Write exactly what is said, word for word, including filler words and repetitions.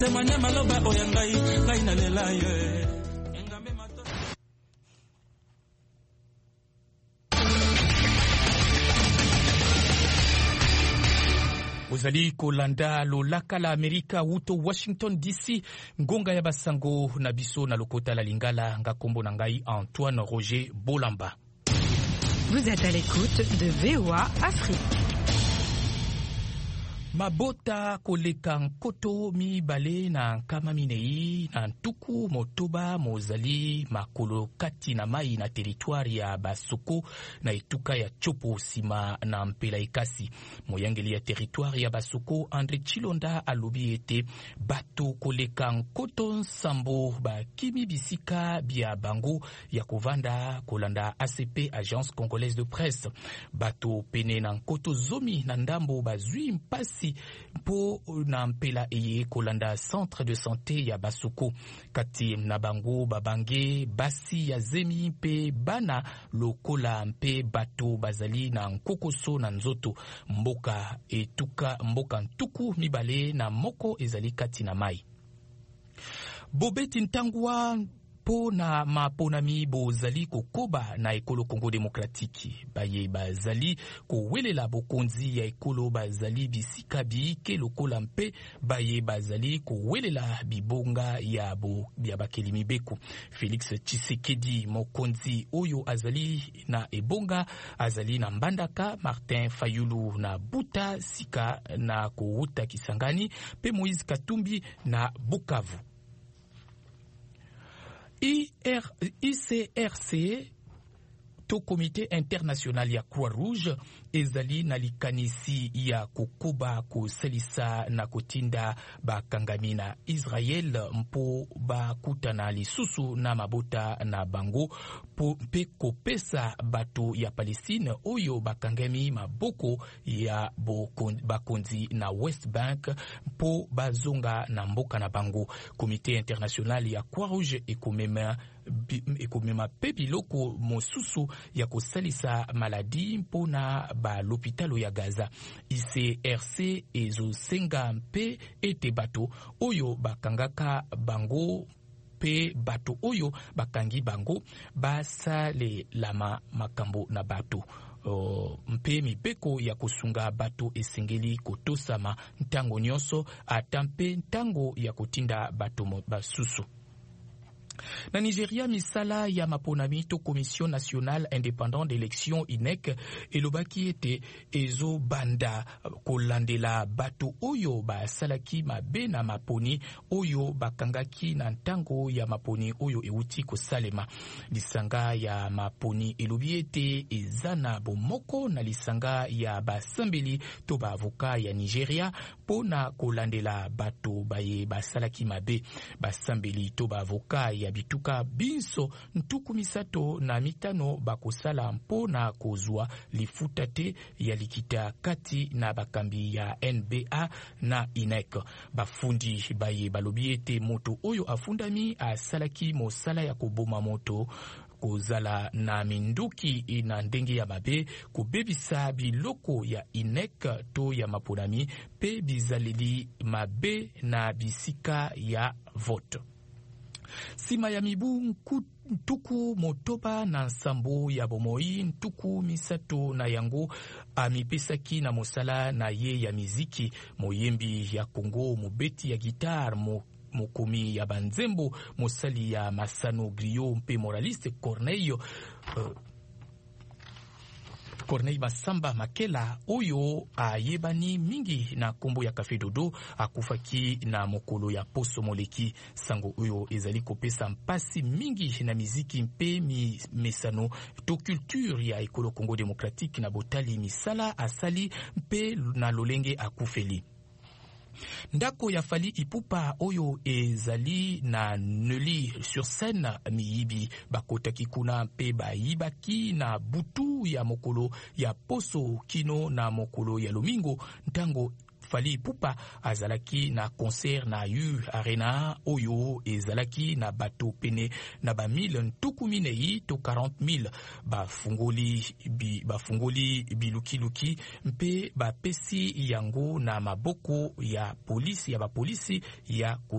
Ozali kolanda lolaka la Amerika wuto Washington D C ngonga ya basango na biso na lokota la lingala ngakombo na ngai Antoine Roger Bolamba. Vous êtes à l'écoute de V O A Afrique. Mabota koleka nkoto mibale na nkama minei na ntuku motoba mozali makolo kati na mai na teritwari ya Basoko na etuka ya Chopo sima na mpela ekasi. Moyangeli ya teritwari ya Basoko Andre Chilonda alobi ete bato koleka nkoto nsambo bakimi bisika bia bango ya kovanda kolanda A C P, Agence Congolaise de Presse. Bato pene na nkoto zomi na ndambo bazwi mpasi po na mpela eye kolanda centre de santé ya Basoko. Kati na bango babange basi ya zemi mpe bana lokola mpe bato bazali na nkokoso na nzoto. Mboka etuka mboka ntuku mibale na moko ezali kati na mai. Bobeti ntangwa po na maponami bozali kokoba na ekolo Congo Demokratiki. Baye bazali kowelela bokonzi ya ekolo bazali bisika biike lokola mpe baye bazali kowelela bibonga ya bo ya bakeli mibeko. Felix Tshisekedi mokonzi oyo azali na ebonga azali na Mbandaka, Martin Fayulu na Buta sika na kouta Kisangani pe Moïse Katumbi na Bukavu. I C R C to Comité International ya Croix-Rouge ezali na likanisi ya kokoba kosalisa na kotinda bakangami na Israel mpo bakutana lisusu na mabota na bango po mpe kopesa bato ya Palestine oyo bakangami maboko ya bakonzi na West Bank mpo bazonga na mboka na bango. Comité International ya Croix-Rouge ekomema ekomema pe biloko mosusu ya kosalisa maladi mpona ba l'hôpital ya Gaza. I C R C ezosenga mpe ete bato oyo bakangaka bango pe bato oyo bakangi bango basale lama makambo na bato. Uh, mpe mibeko ya kosunga bato esengeli kotosama ntango nyonso ata mpe ntango ya kotinda bato basusu. Na Nigeria, misala ya maponami to Commission Nationale Indépendante d'Élection I N E C elobaki ete ezo banda kolandela bato oyo basalaki mabe na maponi oyo bakangaki na ntango ya maponi oyo euti kosalema. Lisanga ya maponi elobi ete ezana bomoko na lisanga ya basambeli to baavoka ya Nigeria pona kolandela bato baye basalaki mabe. Basambeli to baavoka ya bituka binso ntuku misato na mitano bakosala mpona kozwa lifuta te ya likita kati na bakambi ya N B A na I N E C. Bafundi baye balobi ete moto oyo afundami asalaki mosala ya koboma moto kozala na minduki na ndenge ya mabe kobebisa biloko ya I N E C to ya maponami pe bizaleli mabe na bisika ya vote. Sima ya mibu ntuku motoba na nsambo ya bomoi ntuku misato na yango amipesaki na mosala na ye ya miziki. Moyembi ya Kongo mobeti ya gitar mo mokomi ya banzembo mosali ya Masano Griot mpe moraliste Corneille uh, Corneille Masamba Makela oyo ayebani mingi na kombo ya Café Dodo akufaki na mokolo ya poso moleki. Sango oyo ezali kopesa mpasi mingi na miziki mpe mi mesano to culture ya ekolo Congo Démocratique na botali misala asali mpe na lolenge akufeli. Ndako ya Fali Ipupa oyo ezali na Neuilly sur Seine miyibi bakotaki kuna mpe bayibaki na butu ya mokolo ya poso kino na mokolo ya lomingo ntango Fally Ipupa azalaki na concert na U Arena oyo ezalaki na bato pene na ba mille ntuku minei to quarante mille bafungoli bi, bafungoli bilukiluki mpe bapesi yango na maboko ya polisi ya bapolisi ya